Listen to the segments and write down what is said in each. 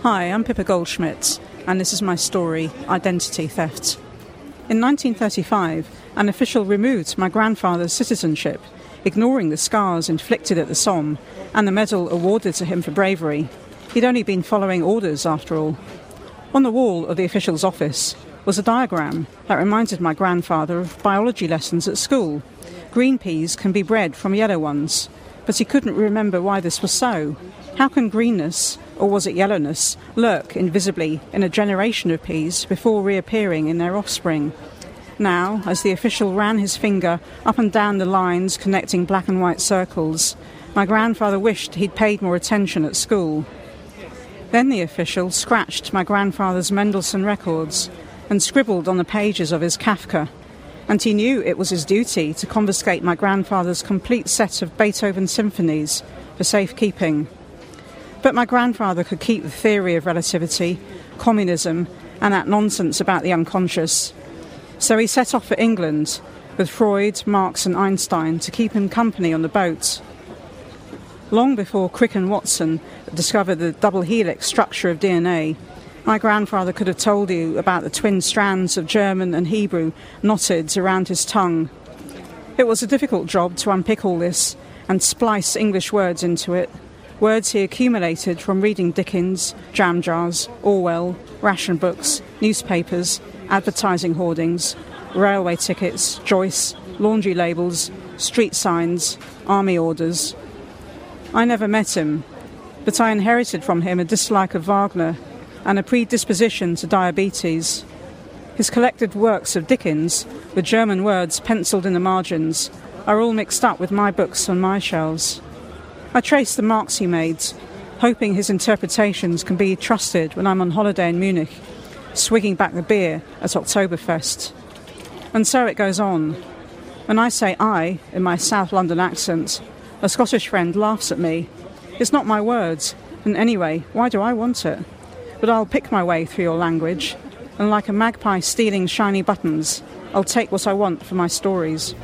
Hi, I'm Pippa Goldschmidt, and this is my story, Identity Theft. In 1935, an official removed my grandfather's citizenship, ignoring the scars inflicted at the Somme and the medal awarded to him for bravery. He'd only been following orders, after all. On the wall of the official's office was a diagram that reminded my grandfather of biology lessons at school. Green peas can be bred from yellow ones, but he couldn't remember why this was so. How can greenness, or was it yellowness, lurk invisibly in a generation of peas before reappearing in their offspring? Now, as the official ran his finger up and down the lines connecting black and white circles, my grandfather wished he'd paid more attention at school. Then the official scratched my grandfather's Mendelssohn records and scribbled on the pages of his Kafka, and he knew it was his duty to confiscate my grandfather's complete set of Beethoven symphonies for safekeeping. But my grandfather could keep the theory of relativity, communism, and that nonsense about the unconscious. So he set off for England with Freud, Marx and Einstein to keep him company on the boat. Long before Crick and Watson discovered the double helix structure of DNA, my grandfather could have told you about the twin strands of German and Hebrew knotted around his tongue. It was a difficult job to unpick all this and splice English words into it. Words he accumulated from reading Dickens, jam jars, Orwell, ration books, newspapers, advertising hoardings, railway tickets, Joyce, laundry labels, street signs, army orders. I never met him, but I inherited from him a dislike of Wagner and a predisposition to diabetes. His collected works of Dickens, with German words penciled in the margins, are all mixed up with my books on my shelves. I trace the marks he made, hoping his interpretations can be trusted when I'm on holiday in Munich, swigging back the beer at Oktoberfest. And so it goes on. When I say I, in my South London accent, a Scottish friend laughs at me. It's not my words, and anyway, why do I want it? But I'll pick my way through your language, and like a magpie stealing shiny buttons, I'll take what I want for my stories.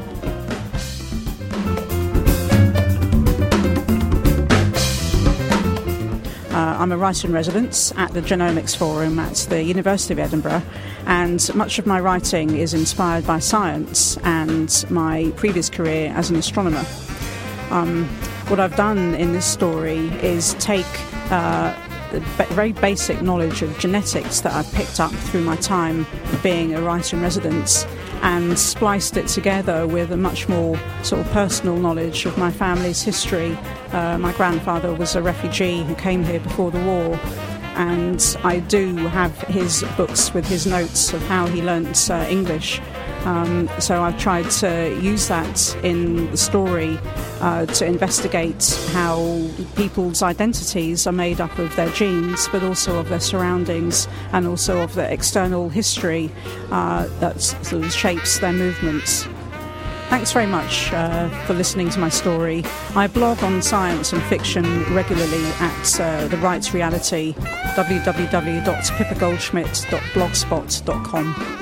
I'm a writer-in-residence at the Genomics Forum at the University of Edinburgh, and much of my writing is inspired by science and my previous career as an astronomer. What I've done in this story is take very basic knowledge of genetics that I've picked up through my time being a writer-in-residence and spliced it together with a much more sort of personal knowledge of my family's history. My grandfather was a refugee who came here before the war, and I do have his books with his notes of how he learnt English. So I've tried to use that in the story to investigate how people's identities are made up of their genes, but also of their surroundings and also of the external history that sort of shapes their movements. Thanks very much for listening to my story. I blog on science and fiction regularly at The Right Reality, www.pippagoldschmidt.blogspot.com.